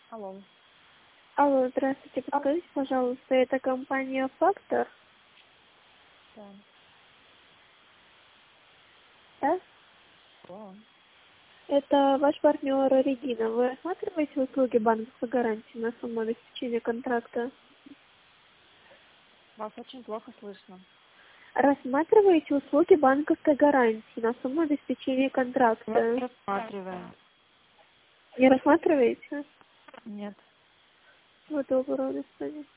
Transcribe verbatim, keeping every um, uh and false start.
Алло. Алло, здравствуйте. Подскажите, пожалуйста, это компания «Фактор»? Да. Да? Да. Это ваш партнер Регина. Вы рассматриваете услуги банковской гарантии на сумму обеспечения контракта? Вас очень плохо слышно. Рассматриваете услуги банковской гарантии на сумму обеспечения Мы контракта? рассматриваем. Не рассматриваете? Нет. Вот доброго, до свидания.